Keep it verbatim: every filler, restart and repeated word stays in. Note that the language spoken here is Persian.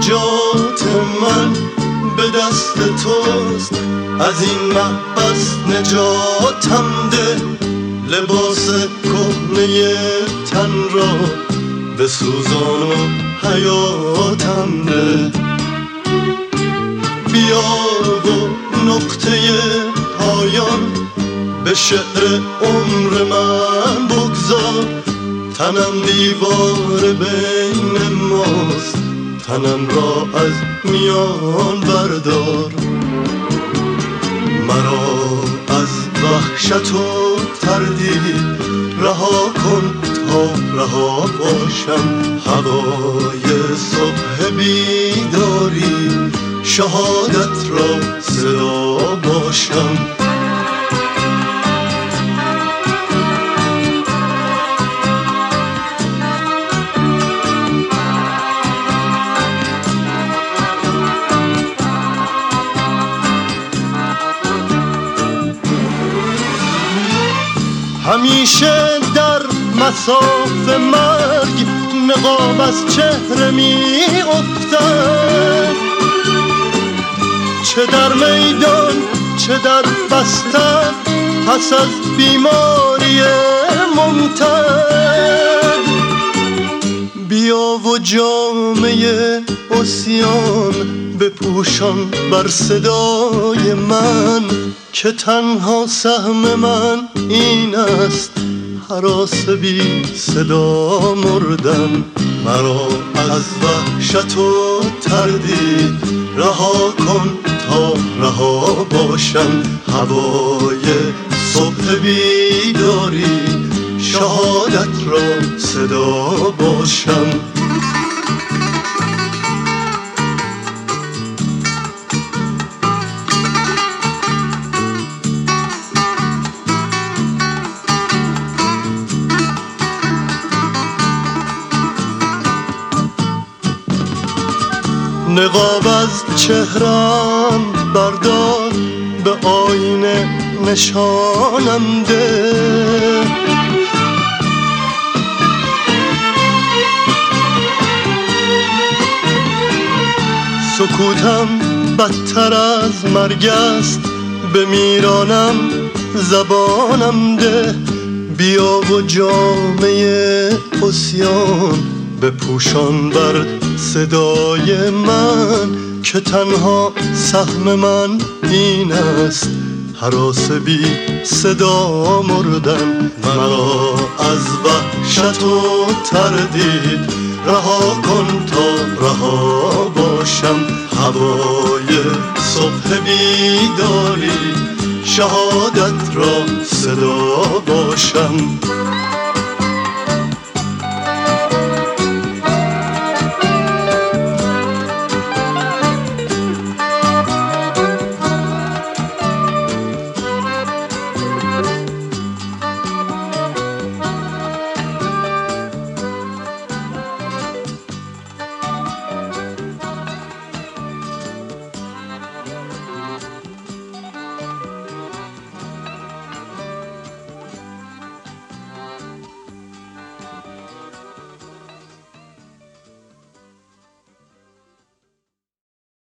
نجات من به دست توست، از این محبس نجاتم ده، لباس کهنه تن را به سوزان و حیاتم ده. بیا و نقطه پایان به شعر عمر من بگذار، تنم دیوار بین ماست، تنم را از میان بردار. مرا از وحشت و تردید رها کن تا رها باشم، هوای صبح بیداری شهادت را صدا باشم. همیشه در مساف مرگ نقاب از چهره می افتد، چه در میدان چه در بستر، پس از بیماری ممتد. بیا و جامه عصیان بپوشان بر صدای من، که تنها سهم من این است هراس بی صدا مردن. مرا از وحشت و تردید رها کن تا رها باشم، هوای صبح بیداری شهادت را صدا باشم. نقاب از چهرم بردار، به آینه نشانم ده، سکوتم بدتر از مرگ است، بمیرانم زبانم ده. بیا و جامه عصیان بپوشان بر صدای من، که تنها سهم من این است هراس بی صدا مردن. مرا از وحشت و تردید رها کن تا رها باشم، هوای صبح بیداری شهادت را صدا باشم.